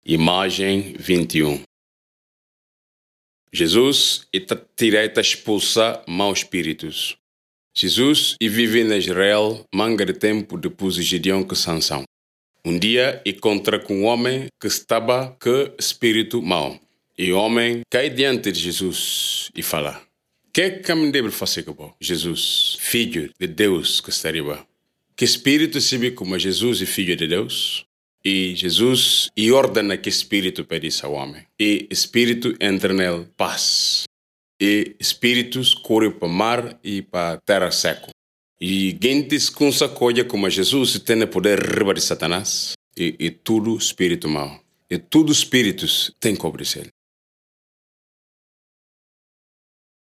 Imagem 21. Jesus está direito a expulsar maus espíritos. Jesus vive em Israel manga de tempo depois de Gideão que Sansão. Um dia encontra com um homem que estava com espírito mau. E o homem cai diante de Jesus e fala: "Que é que me deve fazer que bom? Jesus, filho de Deus que está arriba. Que espírito sabe como Jesus é filho de Deus?" E Jesus ordena que espírito pedisse ao homem. E espírito entra nele paz. E espíritos correm para o mar e para a terra seca. E gentes com sacola como Jesus tem poder riba de Satanás. E tudo espírito mau. E tudo espíritos tem que obedecer.